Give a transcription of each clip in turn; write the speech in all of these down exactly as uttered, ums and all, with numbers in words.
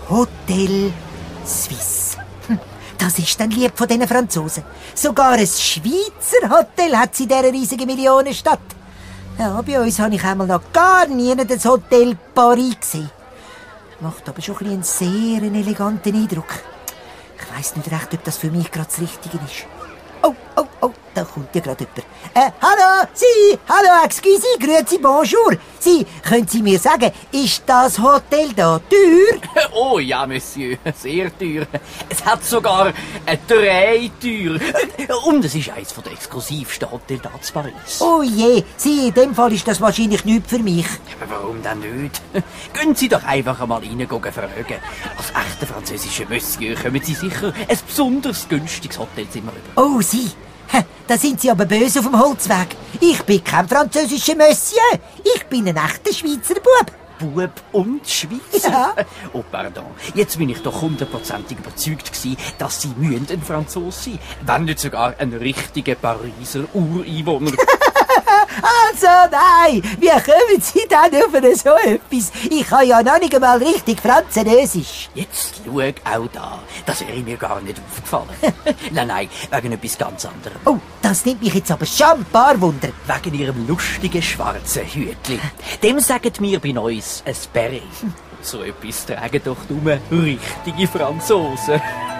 Hotel Suisse. Hm, das ist dann lieb von diesen Franzosen. Sogar ein Schweizer Hotel hat sie in dieser riesigen Millionenstadt. Ja, bei uns habe ich einmal noch gar nie das Hotel Paris gesehen. Macht aber schon ein bisschen einen sehr eleganten Eindruck. Ich weiss nicht recht, ob das für mich gerade das Richtige ist. Oh, oh, oh, da kommt ja gerade jemand. Äh, hallo, Sie, hallo, excuse, grüezi, bonjour. Sie, können Sie mir sagen, ist das Hotel da teuer? Oh ja, Monsieur, sehr teuer. Es hat sogar eine Dreitür. Und es ist eines der exklusivsten Hotels da zu Paris. Oh je, Sie, in dem Fall ist das wahrscheinlich nichts für mich. Aber warum denn nicht? Gehen Sie doch einfach einmal rein fragen. Als echter französischer Monsieur kommen Sie sicher ein besonders günstiges Hotelzimmer über. Oh, Sie, da sind Sie aber böse auf dem Holzweg. Ich bin kein französischer Monsieur. Ich bin ein echter Schweizer Bub. Bub und Schweizer? Ja. Oh, pardon. Jetzt bin ich doch hundertprozentig überzeugt gewesen, dass Sie müssen ein Franzose sein. Wenn nicht sogar ein richtiger Pariser Ureinwohner. Also nein, wie kommen Sie denn auf so etwas? Ich kann ja noch nicht einmal richtig Französisch. Jetzt schau auch da. Das wäre mir gar nicht aufgefallen. Nein, nein, wegen etwas ganz anderem. Oh, das nimmt mich jetzt aber schon ein paar Wunder. Wegen Ihrem lustigen schwarzen Hütli. Dem sagen wir bei uns ein Beret. So etwas tragen doch nur richtige Franzosen.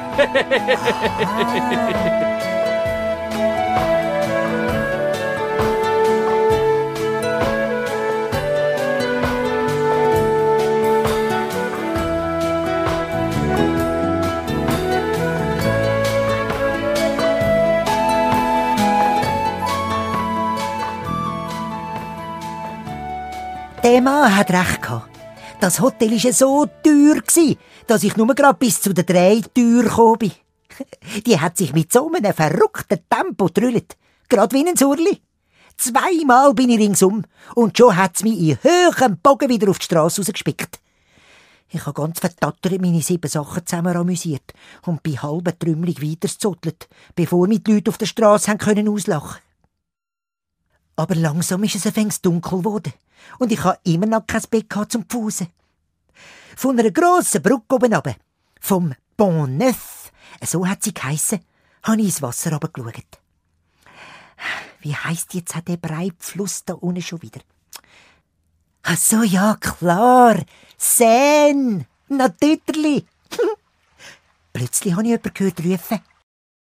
Der Mann hat recht gehabt. Das Hotel war so teuer, dass ich nur gerade bis zu der Dreitür gekommen bin. Die hat sich mit so einem verrückten Tempo getrüllt. Gerade wie ein Surli. Zweimal bin ich ringsum und schon hat es mich in hohem Bogen wieder auf die Strasse rausgespickt. Ich habe ganz verdattert meine sieben Sachen zusammen amüsiert und bin halb trümmelig weitergezottelt, bevor mich die Leute auf der Strasse haben können auslachen. Aber langsam ist es ein dunkel geworden und ich habe immer noch kein Bett zum Pfusen. Von einer grossen Brücke oben runter, vom Pont Neuf, so hat sie geheissen, habe ich ins Wasser runtergeschaut. Wie heisst jetzt der breite Fluss da unten schon wieder? Ach so, ja, klar, Seine, natürlich. Plötzlich habe ich jemanden gehört rufen.